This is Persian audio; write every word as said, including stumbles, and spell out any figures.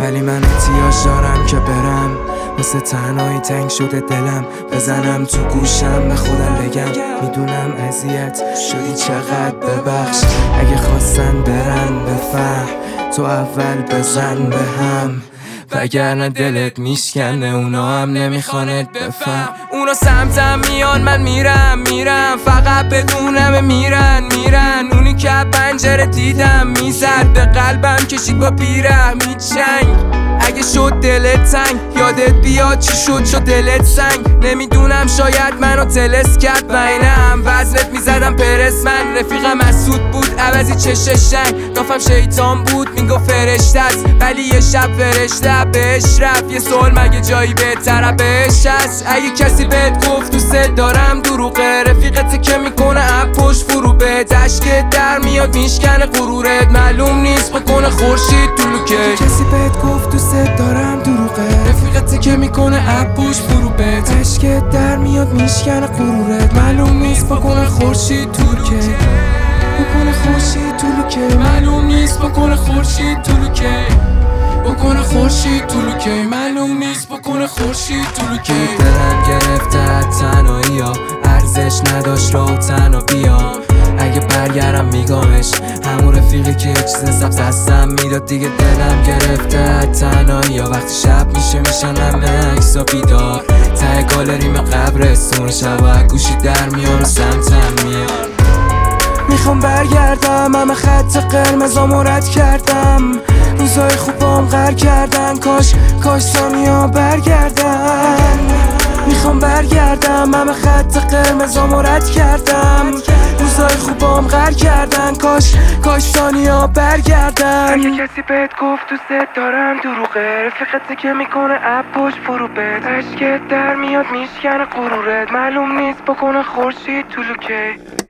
ولی من احتیاج دارم که برم، مثل تنهایی تنگ شده دلم، بزنم تو گوشم به خودم بگم میدونم اذیت شدی چقدر ببخش، اگه خواستن برن بفهم تو اول بزن به هم، وگرنه دلت میشکنه اونا هم نمیخوانت بفهم. اونا سمتم میان من میرم میرم فقط بدونم میرن میرن، اونی که پنجره دیدم میزد به قلبم کشید با پیره میچنگ، اگه شد دلت تنگ یادت بیاد چی شد شد دلت سنگ، نمیدونم شاید منو تلس کرد و اینه هم وزنت میزدم پرس، من رفیقم مسعود بود عوضی چشش شنگ، دافم شیطان بود میگفت فرشته است ولی یه شب فرشته بهش رفت، یه سوال مگه جایی بهتره بهش هست، اگه کسی بهت گفت دوست دارم دروغه، رفیقتی که میکنه اپ پشت فرو به اشکت در میاد میشکنه غرورت، معلوم نیست بکنه خورشید طولوکه، کسی بهت گفت دوست دارم دروغه، رفیقتی که میکنه اپ پشت فرو به اشکت در میاد میشکنه غرورت، معلوم نیست بکنه خورشید طولوکه بکنه خورشید طولوکه، معلوم نیست بکنه خورشید طولوکه بکنه خورشید طولوکه، معلوم نیست بکنه خورشید طولوکه. دلم گرفته تنهایی ها ارزش نداشت رو تنها بیام، اگه برگردم میگمش همون رفیقی که یه چیز سبز هستم میداد دیگه، دلم گرفته تنهایی ها وقتی شب میشه میشن همه عکسا بیدار، ته گالریم قبرستون شب گوشی در میان و سمتم میان، میخوام برگردم همه خط قرمزامو رد کردم، روزای خوبام غر کردن، کاش کاش ثانیا برگردن، میخوام برگردم همه خط قرمزامو رد کردم، روزای خوبام غر کردن، کاش کاش ثانیا برگردن، اگه کسی بهت گفت دوست دارم دروغه، رفیقتی که میکنه اپ پشت فرو بهت اشکت در میاد میشکنه غرورت، معلوم نیست بکنه خورشید طولوکه.